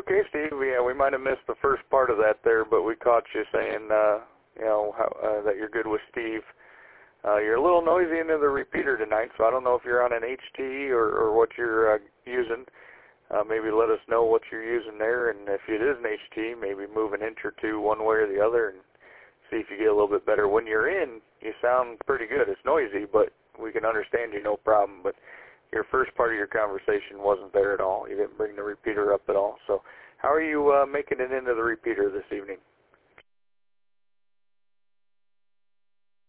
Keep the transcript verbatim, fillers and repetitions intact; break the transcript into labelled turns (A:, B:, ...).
A: okay, Steve. Yeah, we might have missed the first part of that there, but we caught you saying, uh, you know, how, uh, that you're good with Steve. Uh, you're a little noisy into the repeater tonight, so I don't know if you're on an H T or, or what you're uh, using. Uh, maybe let us know what you're using there, and if it is an H T, maybe move an inch or two one way or the other and see if you get a little bit better. When you're in, you sound pretty good. It's noisy, but we can understand you no problem. But your first part of your conversation wasn't there at all. You didn't bring the repeater up at all. So how are you uh, making it into the repeater this evening?